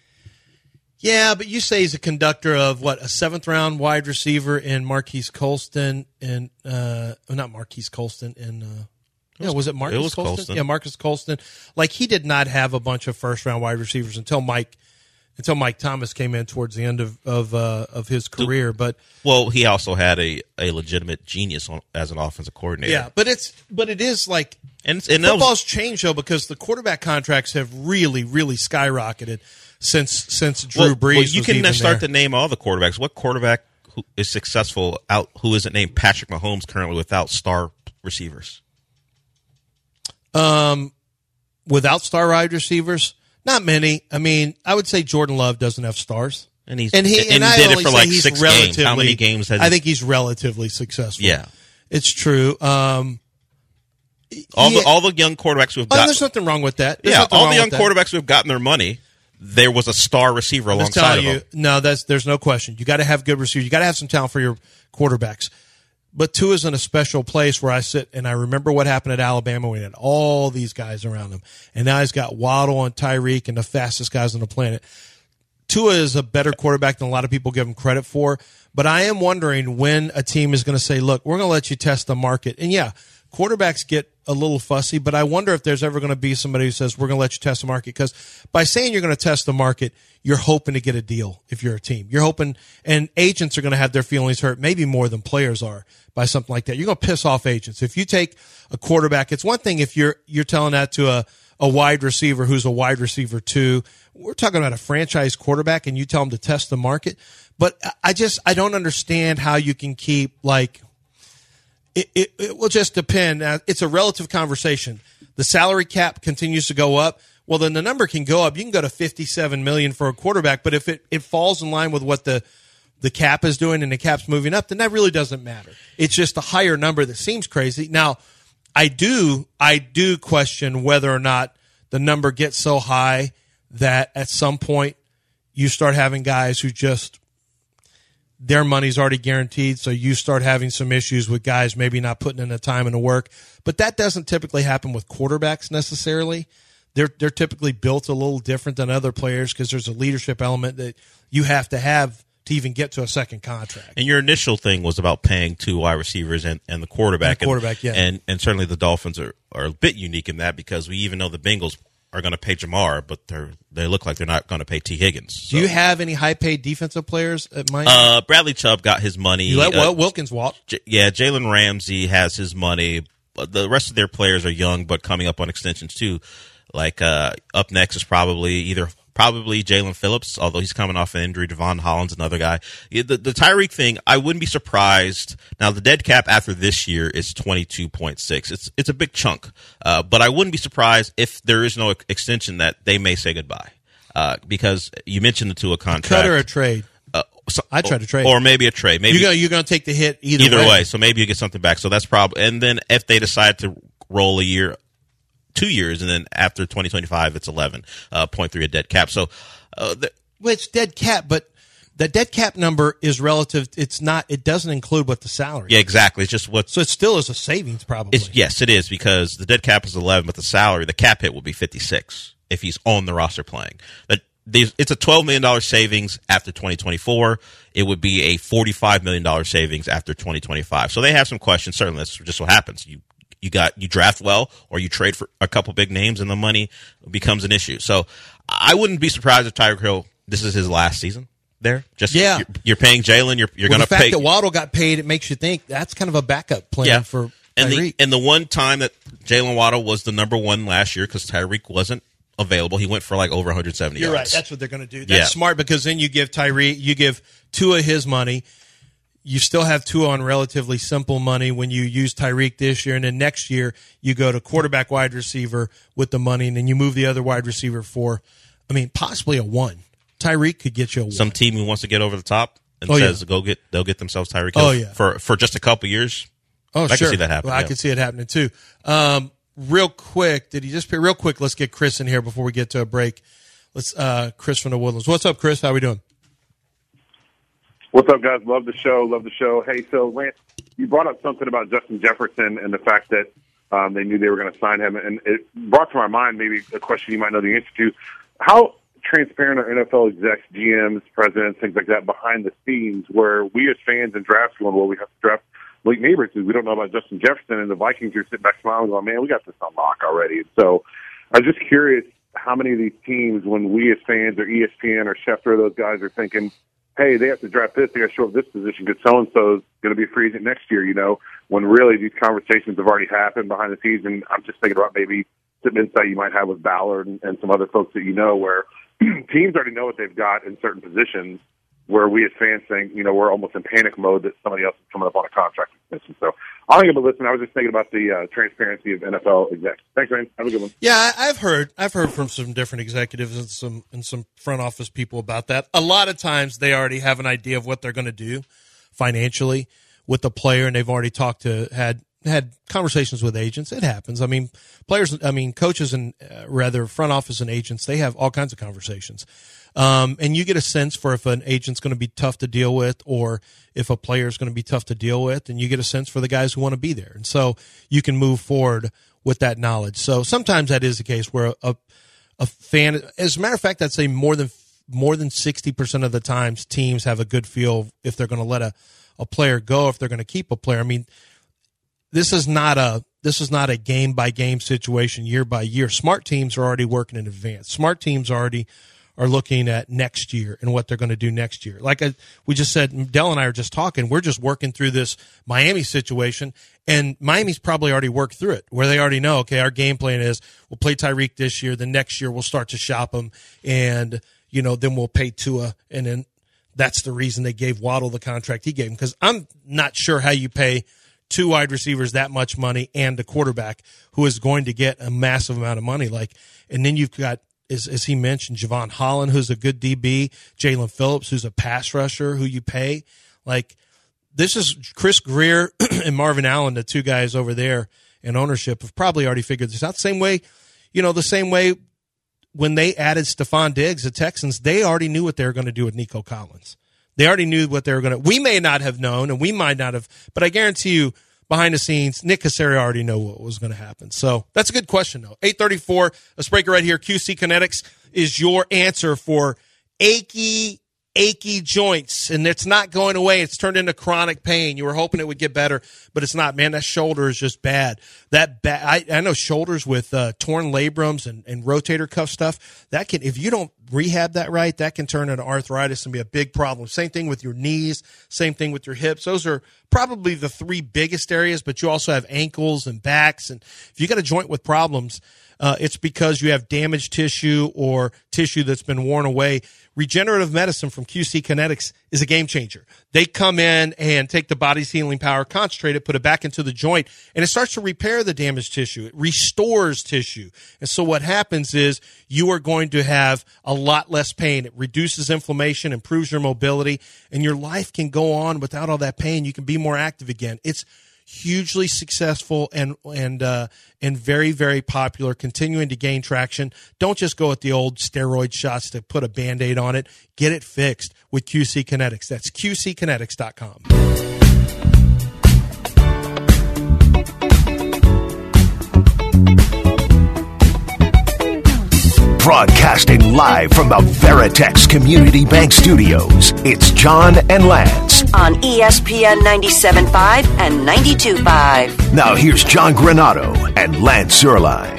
Yeah, but you say he's a conductor of what, a seventh round wide receiver in Marquise Colston and uh, well, not Marquise Colston and uh, yeah, was it Marcus it was Colston? Colston. Yeah, Marcus Colston. Like he did not have a bunch of first round wide receivers until Mike until Mike Thomas came in towards the end of of uh, of his career. But Well, he also had a, a legitimate genius on, as an offensive coordinator. yeah, but it's but it is like and, and that was- football's changed though because the quarterback contracts have really really skyrocketed since since Drew well, Brees. well, you was can even start there. to name all the quarterbacks. What quarterback who is successful out who isn't named Patrick Mahomes currently without star receivers? Um, without star wide receivers, not many. I mean, I would say Jordan Love doesn't have stars, And he's and he and, and, I did only it for say like he's six relatively. games. How many games has I he- think he's relatively successful. Yeah. it's true. Um, all yeah. the all the young quarterbacks who've oh, got there's nothing wrong with that. There's yeah nothing all wrong the young with that. quarterbacks who've gotten their money. There was a star receiver I'm alongside telling of you, him. no, that's there's no question. You got to have good receivers. You got to have some talent for your quarterbacks. But Tua's in a special place where I sit and I remember what happened at Alabama when he had all these guys around him, and now he's got Waddle and Tyreek and the fastest guys on the planet. Tua is a better quarterback than a lot of people give him credit for. But I am wondering when a team is going to say, "Look, we're going to let you test the market." And yeah, quarterbacks get a little fussy, but I wonder if there's ever going to be somebody who says, we're going to let you test the market. Because by saying you're going to test the market, you're hoping to get a deal if you're a team. You're hoping, and agents are going to have their feelings hurt, maybe more than players are by something like that. You're going to piss off agents. If you take a quarterback, it's one thing if you're you're telling that to a, a wide receiver who's a wide receiver too. We're talking about a franchise quarterback, and you tell him to test the market. But I just, I don't understand how you can keep, like, It, it, it will just depend. Uh, it's a relative conversation. The salary cap continues to go up. Well, then the number can go up. You can go to fifty-seven million dollars for a quarterback, but if it, it falls in line with what the the cap is doing and the cap's moving up, then that really doesn't matter. It's just a higher number that seems crazy. Now, I do I do question whether or not the number gets so high that at some point you start having guys who just their money's already guaranteed, so you start having some issues with guys maybe not putting in the time and the work. But that doesn't typically happen with quarterbacks necessarily. They're they're typically built a little different than other players because there's a leadership element that you have to have to even get to a second contract. And your initial thing was about paying two wide receivers and, and the quarterback. And the quarterback, and, yeah. And, and certainly the Dolphins are, are a bit unique in that because we even know the Bengals are going to pay Jamar, but they're they look like they're not going to pay T. Higgins. So. Do you have any high-paid defensive players at Miami? Uh, Bradley Chubb got his money. you let Uh, well, Wilkins walk. J- yeah, Jalen Ramsey has his money. But the rest of their players are young, but coming up on extensions too. Like uh, up next is probably either probably Jalen Phillips, although he's coming off an injury. Devon Holland's another guy. The, the Tyreek thing, I wouldn't be surprised. Now, the dead cap after this year is twenty-two point six. It's it's a big chunk, uh, but I wouldn't be surprised if there is no extension that they may say goodbye. Uh, because you mentioned the Tua contract. Cut or a trade? Uh, so, I try to trade. Or maybe a trade. Maybe you're going you're going to take the hit either, either way. way. So maybe you get something back. So that's probably. And then if they decide to roll a year, two years, and then after twenty twenty-five, it's eleven point three a dead cap. So, uh, the, well, it's dead cap, but the dead cap number is relative. It's not. It doesn't include what the salary. Yeah, exactly. It's just what. So it still is a savings, probably. It's, yes, it is, because the dead cap is eleven, but the salary, the cap hit will be fifty-six if he's on the roster playing. But it's a twelve million dollars savings after twenty twenty-four. It would be a forty-five million dollars savings after twenty twenty-five. So they have some questions. Certainly, that's just what happens. You you got you draft well, or you trade for a couple big names, and the money becomes an issue. So I wouldn't be surprised if Tyreek Hill, this is his last season there. Just yeah, you're, you're paying Jalen. You're you're well, going to pay. The fact pay. that Waddle got paid, it makes you think that's kind of a backup plan Yeah. for and Tyreek. the and the one time that Jalen Waddle was the number one last year because Tyreek wasn't available, he went for like over one hundred seventy You're yards. right. That's what they're going to do. That's Yeah. smart, because then you give Tyree, you give Tua his money. You still have Tua on relatively simple money when you use Tyreek this year, and then next year you go to quarterback, wide receiver with the money, and then you move the other wide receiver for, I mean, possibly a one. Tyreek could get you a one. Some team who wants to get over the top and Oh, says yeah. go get they'll get themselves Tyreek Hill Oh, yeah. for for just a couple years. Oh, I can sure. see that happening, Well, I yeah. can see it happening too. Um, real quick, did he just pay? Real quick, let's get Chris in here before we get to a break. Let's uh, Chris from the Woodlands. What's up, Chris? How we doing? What's up, guys? Love the show. Love the show. Hey, so Lance, you brought up something about Justin Jefferson and the fact that um, they knew they were going to sign him, and it brought to my mind maybe a question you might know the answer to. How transparent are N F L execs, G Ms, presidents, things like that behind the scenes, where we as fans and drafts going, well, we have to draft Malik Neighbors, we don't know about Justin Jefferson, and the Vikings are sitting back smiling going, man, we got this on lock already. So I was just curious how many of these teams, when we as fans or E S P N or Schefter, those guys are thinking, hey, they have to draft this, they got to show up this position because so-and-so is going to be a free agent next year, you know, when really these conversations have already happened behind the scenes. And I'm just thinking about maybe some insight you might have with Ballard and, and some other folks that you know, where teams already know what they've got in certain positions, where we as fans think, you know, we're almost in panic mode that somebody else is coming up on a contract extension. So I'll give a listen. I was just thinking about the uh, transparency of N F L execs. Thanks, man. Have a good one. Yeah, I- I've heard I've heard from some different executives and some and some front office people about that. A lot of times they already have an idea of what they're going to do financially with the player, and they've already talked to had had conversations with agents. It happens. I mean, players. I mean, coaches and uh, rather front office and agents. They have all kinds of conversations. Um, and you get a sense for if an agent's going to be tough to deal with, or if a player is going to be tough to deal with, and you get a sense for the guys who want to be there. And so you can move forward with that knowledge. So sometimes that is the case where a, a fan, as a matter of fact, I'd say more than, more than sixty percent of the times teams have a good feel if they're going to let a, a player go, if they're going to keep a player. I mean, this is not a, this is not a game by game situation, year by year. Smart teams are already working in advance. Smart teams already are looking at next year and what they're going to do next year. Like I, we just said, Dell and I are just talking. We're just working through this Miami situation, and Miami's probably already worked through it, where they already know, okay, our game plan is we'll play Tyreek this year. The next year we'll start to shop him, and you know then we'll pay Tua, and then that's the reason they gave Waddle the contract he gave him. Because I'm not sure how you pay two wide receivers that much money and a quarterback who is going to get a massive amount of money. Like, and then you've got, As, as he mentioned, Javon Holland, who's a good D B, Jalen Phillips, who's a pass rusher, who you pay. Like, this is Chris Greer and Marvin Allen, the two guys over there in ownership, have probably already figured this out. The same way, you know, the same way when they added Stephon Diggs, the Texans, they already knew what they were going to do with Nico Collins. They already knew what they were going to. We may not have known, and we might not have, but I guarantee you, behind the scenes, Nick Casario already know what was going to happen. So that's a good question, though. eight thirty-four, let's break it right here. Q C Kinetics is your answer for achy, achy joints, and it's not going away. It's turned into chronic pain. You were hoping it would get better, but it's not. Man, that shoulder is just bad. That ba- I, I know shoulders with uh, torn labrums and, and rotator cuff stuff, that can, if you don't rehab that right, that can turn into arthritis and be a big problem. Same thing with your knees, same thing with your hips. Those are probably the three biggest areas, but you also have ankles and backs. And if you got a joint with problems, uh, it's because you have damaged tissue or tissue that's been worn away. Regenerative medicine from Q C Kinetics is a game changer. They come in and take the body's healing power, concentrate it, put it back into the joint, and it starts to repair the damaged tissue. It restores tissue. And so what happens is you are going to have a lot less pain. It reduces inflammation, improves your mobility, and your life can go on without all that pain. You can be more active again. It's hugely successful and and uh, and very, very popular, continuing to gain traction. Don't just go with the old steroid shots to put a Band-Aid on it. Get it fixed with Q C Kinetics. That's Q C Kinetics dot com. Broadcasting live from the Veritex Community Bank Studios, it's John and Lance. On E S P N ninety-seven point five and ninety-two point five. Now here's John Granato and Lance Zierlein.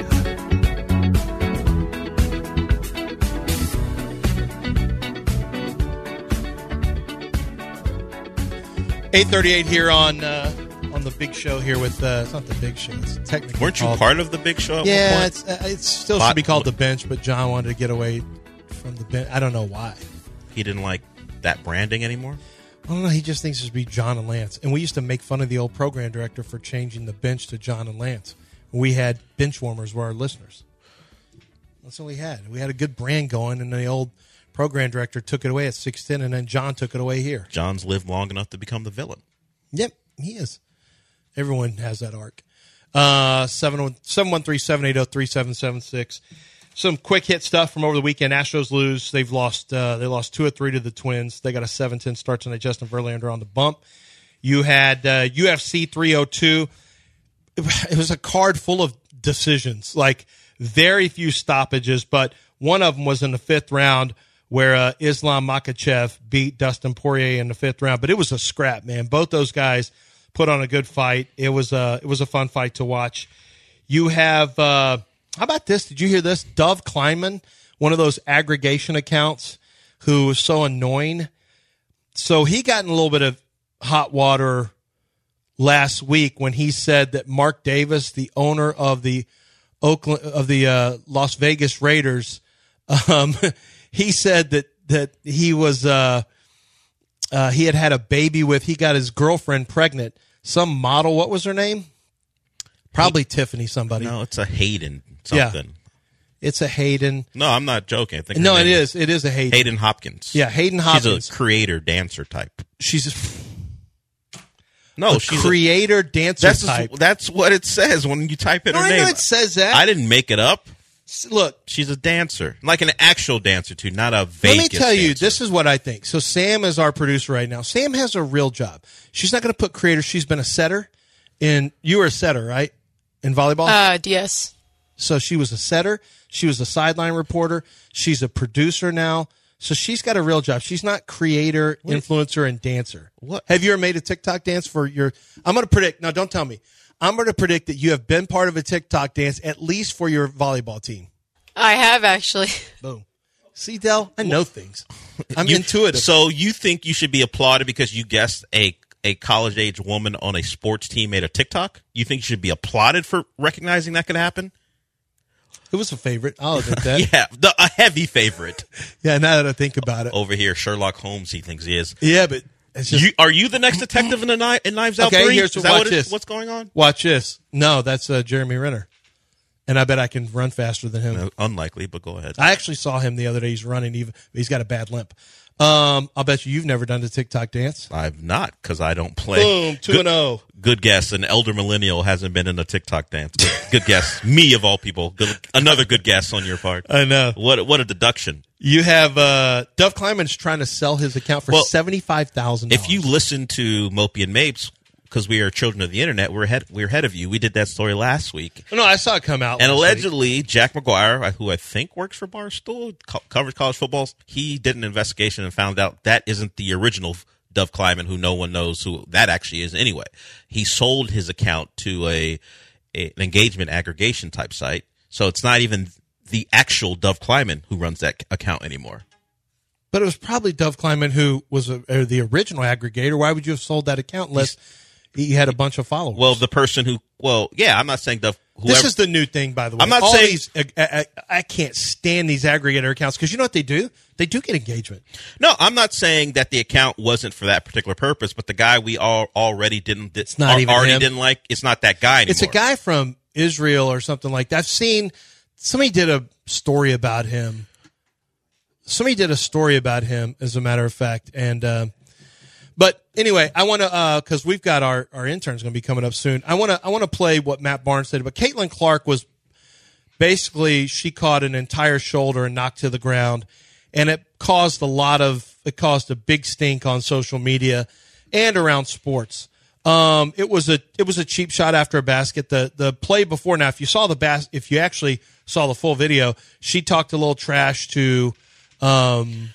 eight thirty-eight here on uh, on the big show here with, uh, it's not the big show, it's technically Weren't you called, part of the big show at yeah, one it's, uh, it still Lot- should be called the bench, but John wanted to get away from the bench. I don't know why. He didn't like that branding anymore? I don't know. He just thinks it should be John and Lance. And we used to make fun of the old program director for changing the bench to John and Lance. We had bench warmers were our listeners. That's all we had. We had a good brand going, and the old program director took it away at six ten, and then John took it away here. John's lived long enough to become the villain. Yep, he is. Everyone has that arc. Uh, seven one three, seven eight zero, three seven seven six. Some quick hit stuff from over the weekend. Astros lose. They've lost. Uh, they lost two or three to the Twins. They got a seven ten start tonight. Justin Verlander on the bump. You had uh, U F C three oh two. It was a card full of decisions, like very few stoppages, but one of them was in the fifth round where uh, Islam Makhachev beat Dustin Poirier in the fifth round. But it was a scrap, man. Both those guys put on a good fight. It was a, it was a fun fight to watch. You have, uh, how about this? Did you hear this? Dov Kleinman, one of those aggregation accounts who was so annoying. So he got in a little bit of hot water last week when he said that Mark Davis, the owner of the Oakland, of the uh, Las Vegas Raiders, um, he said that, that he was, uh, Uh, he had had a baby with, he got his girlfriend pregnant. Some model, what was her name? Probably he, Tiffany somebody. No, it's a Hayden something. Yeah. It's a Hayden. No, I'm not joking. I think her no, it name is. It is a Hayden. Hayden Hopkins. Yeah, Hayden Hopkins. She's a creator dancer type. She's a, no, a she's creator a, dancer that's type. A, that's what it says when you type in no, her I name. know it says that. I didn't make it up. Look, she's a dancer, like an actual dancer too, not a Vegas. Let me tell you, dancer. this is what I think. So Sam is our producer right now. Sam has a real job. She's not going to put creator. She's been a setter, in you were a setter, right, in volleyball. Uh, yes. So she was a setter. She was a sideline reporter. She's a producer now. So she's got a real job. She's not creator, what? influencer, and dancer. What? Have you ever made a TikTok dance for your? I'm going to predict. No, don't tell me. I'm going to predict that you have been part of a TikTok dance at least for your volleyball team. I have, actually. Boom. See, Del, I know things. I'm you, intuitive. So you think you should be applauded because you guessed a a college-age woman on a sports team made a TikTok? You think you should be applauded for recognizing that could happen? It was a favorite. I'll admit that. yeah, the, a heavy favorite. Yeah, now that I think about it. Over here, Sherlock Holmes, he thinks he is. Yeah, but... It's just, you, are you the next detective in, the Kni- in Knives Out okay, three? Here's Is what, that watch what this. Is, what's going on? Watch this. No, that's uh, Jeremy Renner. And I bet I can run faster than him. No, unlikely, but go ahead. I actually saw him the other day. He's running. Even he's got a bad limp. Um, I'll bet you you've never done the TikTok dance. I've not, because I don't play. Boom, two and oh. Good guess. An elder millennial hasn't been in a TikTok dance. Good, good guess. Me, of all people. Good, another good guess on your part. I know. What What a deduction. You have uh, Dov Kleinman's trying to sell his account for well, seventy-five thousand dollars. If you listen to Mopey and Mapes, because we are children of the internet, we're ahead, we're ahead of you. We did that story last week. No, I saw it come out. And last allegedly, week. Jack McGuire, who I think works for Barstool, co- covers college football, he did an investigation and found out that isn't the original Dov Kleiman, who no one knows who that actually is anyway. He sold his account to a, a an engagement aggregation type site, so it's not even the actual Dov Kleiman who runs that account anymore. But it was probably Dov Kleiman who was a, or the original aggregator. Why would you have sold that account unless he had a bunch of followers? Well, the person who, well, yeah, I'm not saying Dov. Whoever, this is the new thing, by the way. I'm not All saying these, I, I, I can't stand these aggregator accounts because you know what they do? They do get engagement. No, I'm not saying that the account wasn't for that particular purpose, but the guy we all already didn't. It's not al- even already him. didn't like. It's not that guy anymore. It's a guy from Israel or something like that. I've seen somebody did a story about him. Somebody did a story about him, as a matter of fact, and. Uh, But anyway, I want to uh, because we've got our our interns going to be coming up soon. I want to I want to play what Matt Barnes said. But Caitlin Clark was basically she caught an entire shoulder and knocked to the ground, and it caused a lot of it caused a big stink on social media and around sports. Um, it was a it was a cheap shot after a basket. The the play before now, if you saw the bas- if you actually saw the full video, she talked a little trash to um,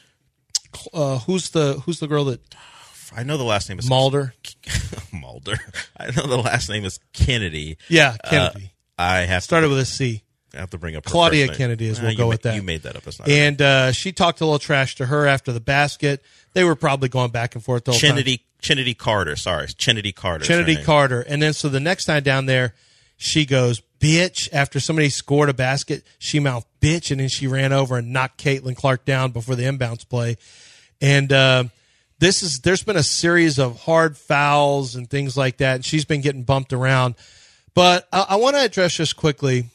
uh, who's the who's the girl that. I know the last name is Mulder. Mulder. I know the last name is Kennedy. Yeah, Kennedy. Uh, I have started to, with a C. I have to bring up her Claudia first name. Kennedy, as Nah, we'll go ma- with that. You made that up. That's not and uh, she talked a little trash to her after the basket. They were probably going back and forth the whole Chinity, time. Chinity Carter. Sorry, Chinity Carter. Chinity Carter. And then so the next time down there, she goes, bitch. After somebody scored a basket, she mouthed bitch, and then she ran over and knocked Caitlin Clark down before the inbounds play. And uh, this is there's been a series of hard fouls and things like that, and she's been getting bumped around. But I, I want to address just quickly.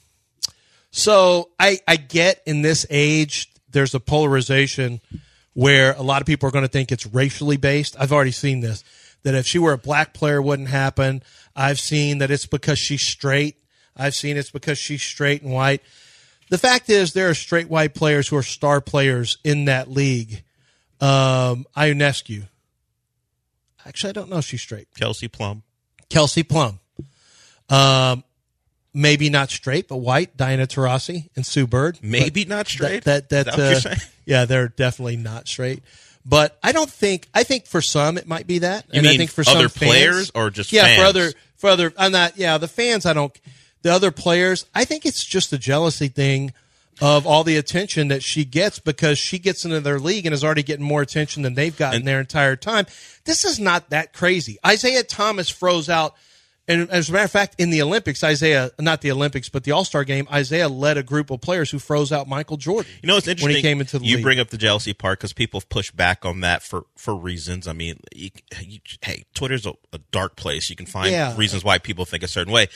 So I, I get in this age, there's a polarization where a lot of people are going to think it's racially based. I've already seen this, that if she were a black player, it wouldn't happen. I've seen that it's because she's straight. I've seen it's because she's straight and white. The fact is there are straight white players who are star players in that league. Um, Ionescu. Actually, I don't know if she's straight. Kelsey Plum. Kelsey Plum. Um, maybe not straight, but white. Diana Taurasi and Sue Bird. Maybe not straight? That, that, that, Is that what uh, you're saying? Yeah, they're definitely not straight. But I don't think, I think for some it might be that. You and mean I think for other some fans, players or just yeah, fans? for other, for other, I'm not, yeah, the fans, I don't, the other players, I think it's just a jealousy thing of all the attention that she gets because she gets into their league and is already getting more attention than they've gotten And- their entire time. This is not that crazy. Isaiah Thomas froze out. And as a matter of fact, in the Olympics, Isaiah, not the Olympics, but the All-Star game, Isaiah led a group of players who froze out Michael Jordan. You know, it's interesting. When he came into the you league. bring up the jealousy part because people have pushed back on that for, for reasons. I mean, you, you, hey, Twitter's a, a dark place. You can find Yeah. reasons why people think a certain way.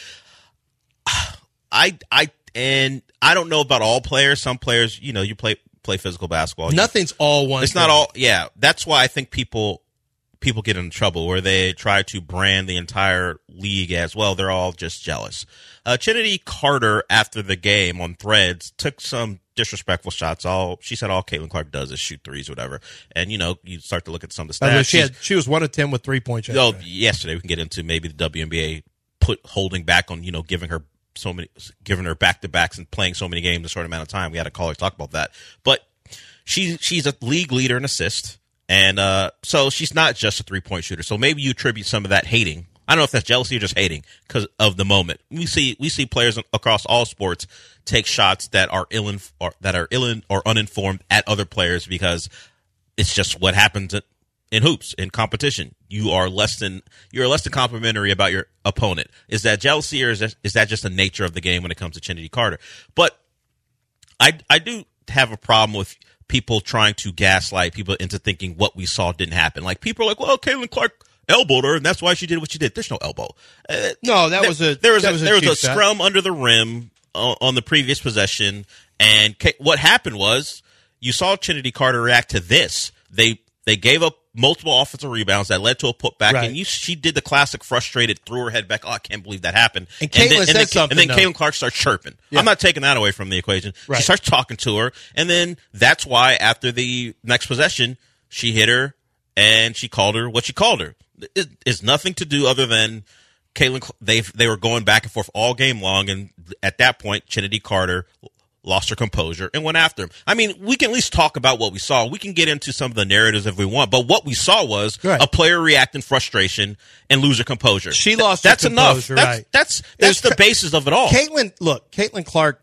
I, I, and I don't know about all players. Some players, you know, you play play physical basketball. You- Nothing's all one. It's not thing. all. Yeah, that's why I think people people get in trouble where they try to brand the entire league as well. They're all just jealous. Uh, Trinity Carter, after the game on Threads, took some disrespectful shots. All she said, all Caitlin Clark does is shoot threes, or whatever. And you know, you start to look at some of the By the way, stats. she, She's- had, she was one of ten with three points. Oh, yesterday. yesterday we can get into maybe the W N B A put holding back on you know giving her so many giving her back to backs and playing so many games in a short amount of time. We had a caller talk about that, but she she's a league leader in assists, and uh, so she's not just a three point shooter. So maybe you attribute some of that hating. I don't know if that's jealousy or just hating because of the moment. We see we see players across all sports take shots that are ill or that are ill or uninformed at other players because it's just what happens at, in hoops, in competition. You are less than you're less than complimentary about your opponent. Is that jealousy or is that, is that just the nature of the game when it comes to Trinity Carter? But I I do have a problem with people trying to gaslight people into thinking what we saw didn't happen. Like people are like, well, Caitlin Clark elbowed her, and that's why she did what she did. There's no elbow. Uh, No, that there, was a there was that a, was a there was cheap a shot. scrum under the rim on, on the previous possession, and Ka- what happened was you saw Trinity Carter react to this. They they gave up multiple offensive rebounds that led to a putback, Right. and you, she did the classic frustrated, threw her head back. Oh, I can't believe that happened. And Caitlin then, said then, something, And then though. Caitlin Clark starts chirping. Yeah. I'm not taking that away from the equation. Right. She starts talking to her, and then that's why after the next possession, she hit her and she called her what she called her. It, it's nothing to do other than Caitlin. They they were going back and forth all game long, and at that point, Chennedy Carter lost her composure and went after him. I mean, we can at least talk about what we saw. We can get into some of the narratives if we want, but what we saw was right. a player react in frustration and lose her composure. She lost That's her composure, enough. right. That's that's, that's the basis of it all. Caitlin, look, Caitlin Clark,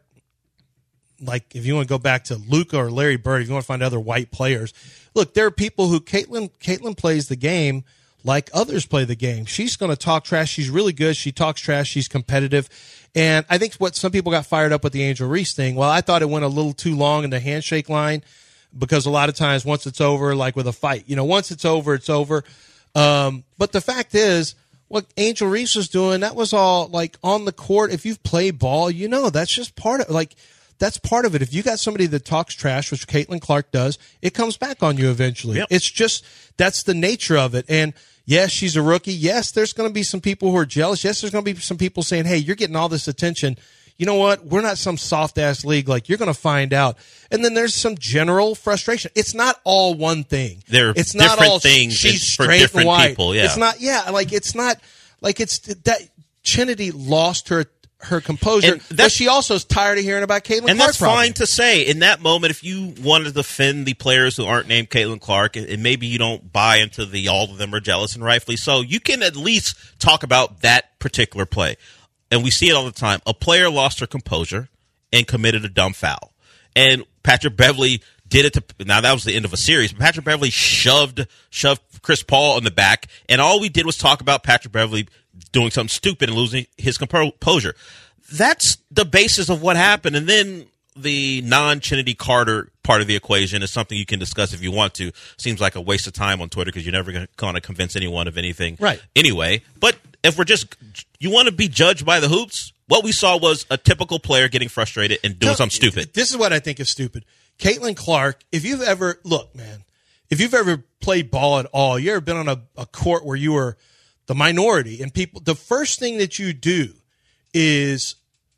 like if you want to go back to Luka or Larry Bird, if you want to find other white players, look, there are people who Caitlin Caitlin plays the game like others play the game. She's going to talk trash. She's really good. She talks trash. She's competitive. And I think what some people got fired up with the Angel Reese thing, well, I thought it went a little too long in the handshake line because a lot of times once it's over, like with a fight, you know, once it's over, it's over. Um, but the fact is, what Angel Reese was doing, that was all like on the court. If you've played ball, you know, that's just part of like, that's part of it. If you got somebody that talks trash, which Caitlin Clark does, it comes back on you eventually. Yep. It's just, that's the nature of it. And yes, she's a rookie. Yes, there's going to be some people who are jealous. Yes, there's going to be some people saying, hey, you're getting all this attention. You know what? We're not some soft-ass league. Like, you're going to find out. And then there's some general frustration. It's not all one thing. There are it's not different all, things she's for straight different and white. people, yeah. It's not, yeah, like, it's not, like, it's that Chennedy lost her her composure, And but she also is tired of hearing about Caitlin Clark. And that's probably. fine to say. In that moment, if you want to defend the players who aren't named Caitlin Clark, and, and maybe you don't buy into the all of them are jealous, and rightfully so, you can at least talk about that particular play. And we see it all the time. A player lost her composure and committed a dumb foul. And Patrick Beverley did it to – now, that was the end of a series. But Patrick Beverley shoved shoved Chris Paul in the back, and all we did was talk about Patrick Beverley doing something stupid and losing his composure. That's the basis of what happened. And then the non-Chennedy Carter part of the equation is something you can discuss if you want to. Seems like a waste of time on Twitter because you're never going to convince anyone of anything right. anyway. But if we're just – you want to be judged by the hoops, what we saw was a typical player getting frustrated and doing No, something stupid. This is what I think is stupid. Caitlin Clark, if you've ever – look, man, if you've ever played ball at all, you ever been on a, a court where you were the minority and people – the first thing that you do is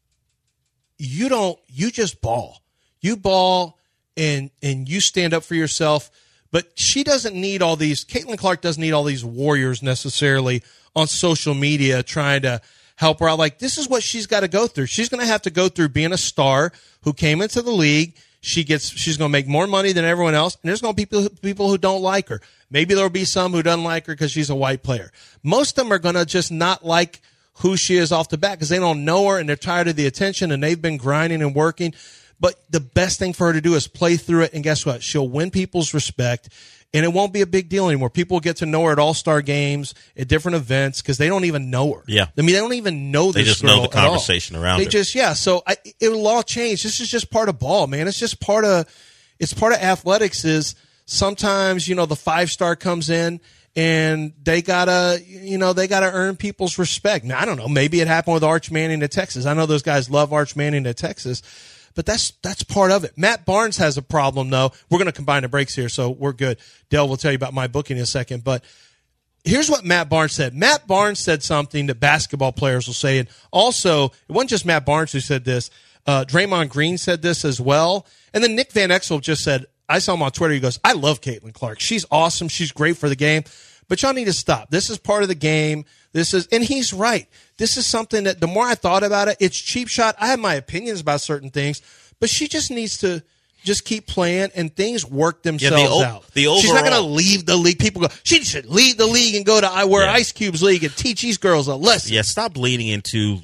you don't – you just ball. You ball and and you stand up for yourself. But she doesn't need all these – Caitlin Clark doesn't need all these warriors necessarily on social media trying to help her out. Like, this is what she's got to go through. She's going to have to go through being a star who came into the league. She gets, she's going to make more money than everyone else, and there's going to be people, people who don't like her. Maybe there'll be some who don't like her because she's a white player. Most of them are going to just not like who she is off the bat because they don't know her and they're tired of the attention and they've been grinding and working. But the best thing for her to do is play through it, and guess what? She'll win people's respect, and it won't be a big deal anymore. People will get to know her at all-star games, at different events, because they don't even know her. Yeah. I mean, they don't even know this They just girl know the at all. conversation around They her. just, yeah. So I, it will all change. This is just part of ball, man. It's just part of, it's part of athletics is sometimes, you know, the five-star comes in, and they gotta, you know, they gotta earn people's respect. Now, I don't know. Maybe it happened with Arch Manning at Texas. I know those guys love Arch Manning at Texas. But that's that's part of it. Matt Barnes has a problem, though. We're going to combine the breaks here, so we're good. Dale will tell you about my booking in a second. But here's what Matt Barnes said. Matt Barnes said something that basketball players will say. And also, it wasn't just Matt Barnes who said this. Uh, Draymond Green said this as well. And then Nick Van Exel just said, I saw him on Twitter. He goes, I love Caitlin Clark. She's awesome. She's great for the game. But y'all need to stop. This is part of the game. This is, and he's right. This is something that the more I thought about it, it's cheap shot. I have my opinions about certain things, but she just needs to just keep playing and things work themselves yeah, the o- out. The She's not going to overall- leave the league. People go, she should leave the league and go to I wear Yeah. Ice Cube's league and teach these girls a lesson. Yeah, stop leaning into.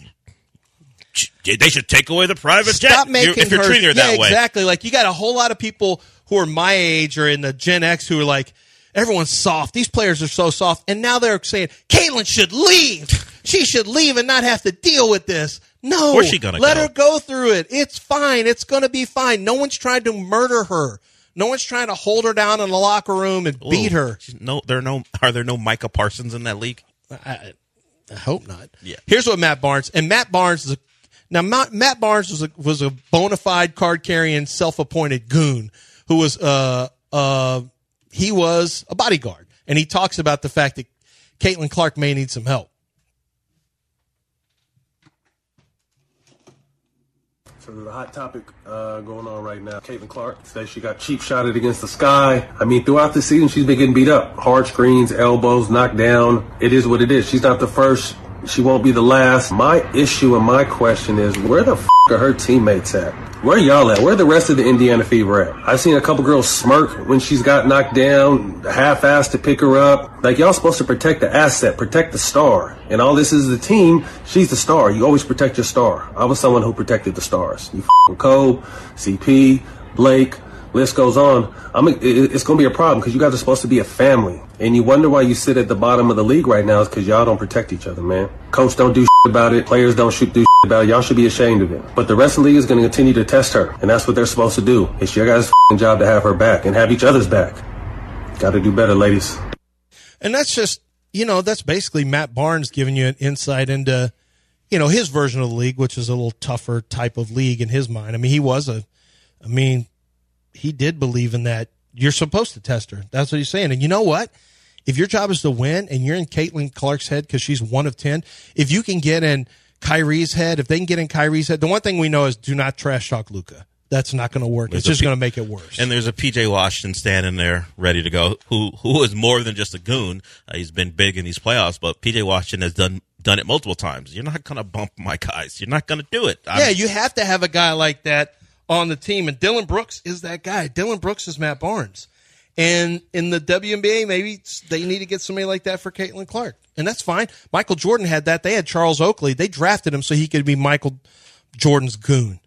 They should take away the private jet. Stop making if you're her, treating her yeah, that way. exactly. Like you got a whole lot of people who are my age or in the Gen X who are like, everyone's soft. These players are so soft. And now they're saying, Caitlin should leave. She should leave and not have to deal with this. No. Where's she gonna let go? her go through it. It's fine. It's going to be fine. No one's trying to murder her. No one's trying to hold her down in the locker room and Ooh, beat her. she's- No, there are no. Are there no Micah Parsons in that league? I, I hope not. Yeah. Here's what Matt Barnes and Matt Barnes is a, now Matt, Matt Barnes was a, was a bona fide card carrying self appointed goon who was uh uh he was a bodyguard, and he talks about the fact that Caitlin Clark may need some help. So there's a hot topic uh, going on right now. Caitlin Clark says she got cheap shotted against the sky. I mean, throughout the season, she's been getting beat up. Hard screens, elbows, knocked down. It is what it is. She's not the first. She won't be the last. My issue and my question is, where the f*** are her teammates at? Where y'all at? Where the rest of the Indiana Fever at? I've seen a couple girls smirk when she's got knocked down, half-assed to pick her up. Like, y'all supposed to protect the asset, protect the star. And all this is the team. She's the star. You always protect your star. I was someone who protected the stars. You f***ing Cole, C P, Blake, list goes on. I'm, it's going to be a problem because you guys are supposed to be a family. And you wonder why you sit at the bottom of the league right now is because y'all don't protect each other, man. Coach don't do shit about it. Players don't shoot do shit about it. Y'all should be ashamed of it. But the rest of the league is going to continue to test her. And that's what they're supposed to do. It's your guys' job to have her back and have each other's back. Got to do better, ladies. And that's just, you know, that's basically Matt Barnes giving you an insight into, you know, his version of the league, which is a little tougher type of league in his mind. I mean, he was a, I mean, he did believe in that. You're supposed to test her. That's what he's saying. And you know what? If your job is to win and you're in Caitlin Clark's head because she's one of ten, if you can get in Kyrie's head, if they can get in Kyrie's head, the one thing we know is do not trash talk Luka. That's not going to work. There's it's just P- going to make it worse. And there's a P J Washington standing there ready to go, who who is more than just a goon. Uh, he's been big in these playoffs, but P J Washington has done done it multiple times. You're not going to bump my guys. You're not going to do it. I'm, yeah, you have to have a guy like that on the team, and Dylan Brooks is that guy. Dylan Brooks is Matt Barnes. And in the W N B A, maybe they need to get somebody like that for Caitlin Clark. And that's fine. Michael Jordan had that. They had Charles Oakley. They drafted him so he could be Michael Jordan's goon.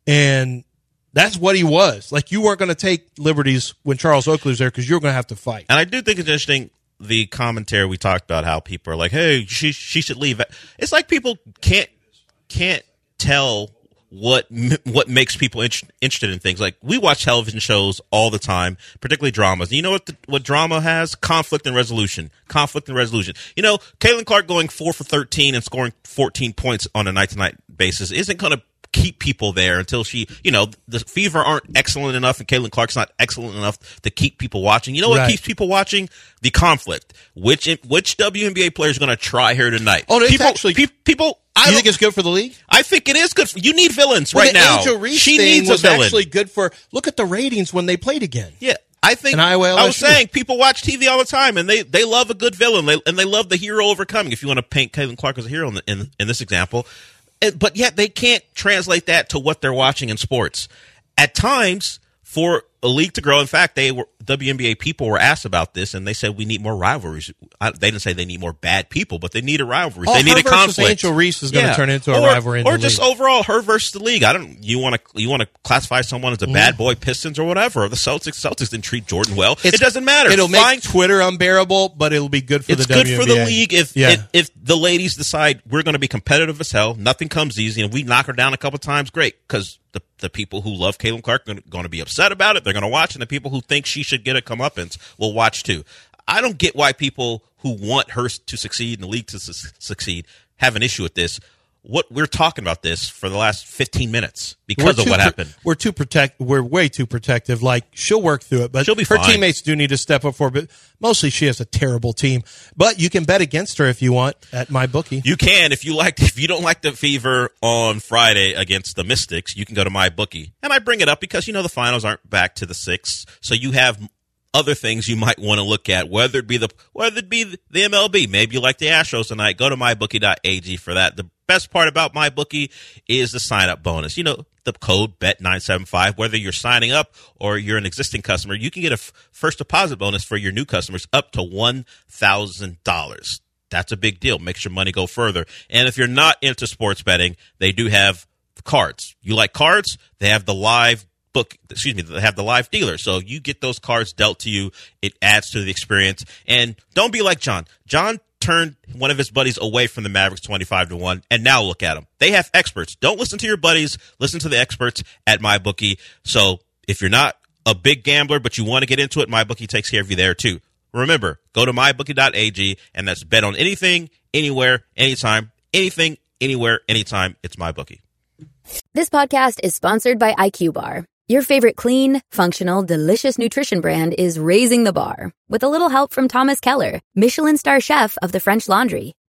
And that's what he was. Like, you weren't going to take liberties when Charles Oakley was there because you were going to have to fight. And I do think it's interesting, the commentary we talked about, how people are like, hey, she she should leave. It's like people can't can't tell what what makes people in, interested in things. Like, we watch television shows all the time, particularly dramas. You know what the, what drama has? Conflict and resolution. Conflict and resolution. You know, Caitlin Clark going four for thirteen and scoring fourteen points on a night-to-night basis isn't going to keep people there until she, you know, the Fever aren't excellent enough and Caitlin Clark's not excellent enough to keep people watching. You know what right. keeps people watching? The conflict. Which which W N B A player is going to try here tonight? Oh, it's people, actually pe- people. I you think it's good for the league? I think it is good. For, you need villains well, right the now. Angel Reese she thing needs was a villain. actually good for. Look at the ratings when they played again. Yeah, I think. And Iowa, I was saying people watch T V all the time, and they, they love a good villain, they, and they love the hero overcoming. If you want to paint Caitlin Clark as a hero in, the, in in this example, and, but yet they can't translate that to what they're watching in sports. At times, for a league to grow, in fact, they were W N B A people were asked about this, and they said we need more rivalries. I, they didn't say they need more bad people, but they need a rivalry. Oh, they need her a conflict. versus Angel Reese is going to yeah. turn into a or, rivalry, in or the just league. overall her versus the league. I don't. You want to you want to classify someone as a Mm. bad boy Pistons or whatever. Or the Celtics. Celtics didn't treat Jordan well. It's, it doesn't matter. It'll Find, make Twitter unbearable, but it'll be good for it's the good W N B A. for the league if, yeah. if if the ladies decide we're going to be competitive as hell. Nothing comes easy, and we knock her down a couple times. Great, because the the people who love Caitlin Clark are going to be upset about it. They're going to watch, and the people who think she should get a comeuppance will watch too. I don't get why people who want her to succeed and the league to su- succeed have an issue with this. What we're talking about this for the last fifteen minutes because We're of what too, happened. We're too protect. We're way too protective. Like, she'll work through it, but She'll be her fine. teammates do need to step up for her. But mostly, she has a terrible team. But you can bet against her if you want at MyBookie. You can if you like. If you don't like the Fever on Friday against the Mystics, you can go to MyBookie. And I bring it up because you know the finals aren't back to the sixth, so you have other things you might want to look at, whether it be the whether it be the M L B. Maybe you like the Astros tonight. Go to my bookie dot a g for that. The best part about MyBookie is the sign-up bonus. You know, the code B E T nine seven five. Whether you're signing up or you're an existing customer, you can get a f- first deposit bonus for your new customers up to one thousand dollars. That's a big deal. Makes your money go further. And if you're not into sports betting, they do have cards. You like cards? They have the live book, excuse me, they have the live dealer. So you get those cards dealt to you. It adds to the experience. And don't be like John. John turned one of his buddies away from the Mavericks twenty-five to one, and now look at them. They have experts. Don't listen to your buddies. Listen to the experts at MyBookie. So if you're not a big gambler, but you want to get into it, MyBookie takes care of you there too. Remember, go to my bookie dot a g, and that's bet on anything, anywhere, anytime, anything, anywhere, anytime. It's MyBookie. This podcast is sponsored by I Q Bar. Your favorite clean, functional, delicious nutrition brand is raising the bar with a little help from Thomas Keller, Michelin star chef of the French Laundry.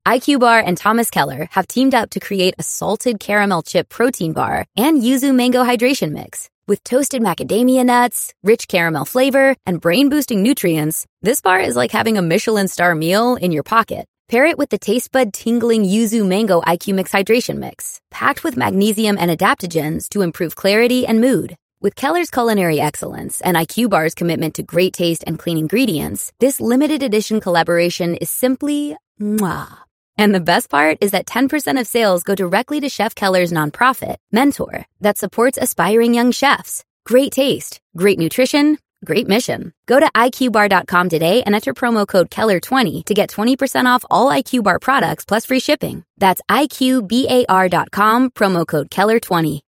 I Q Bar and Thomas Keller have teamed up to create a salted caramel chip protein bar and yuzu mango hydration mix. With toasted macadamia nuts, rich caramel flavor, and brain-boosting nutrients, this bar is like having a Michelin star meal in your pocket. Pair it with the taste bud tingling yuzu mango I Q Mix hydration mix, packed with magnesium and adaptogens to improve clarity and mood. With Keller's culinary excellence and I Q Bar's commitment to great taste and clean ingredients, this limited edition collaboration is simply mwah. And the best part is that ten percent of sales go directly to Chef Keller's nonprofit, Mentor, that supports aspiring young chefs. Great taste, great nutrition, great mission. Go to I Q bar dot com today and enter promo code Keller twenty to get twenty percent off all I Q Bar products plus free shipping. That's I Q bar dot com, promo code Keller twenty.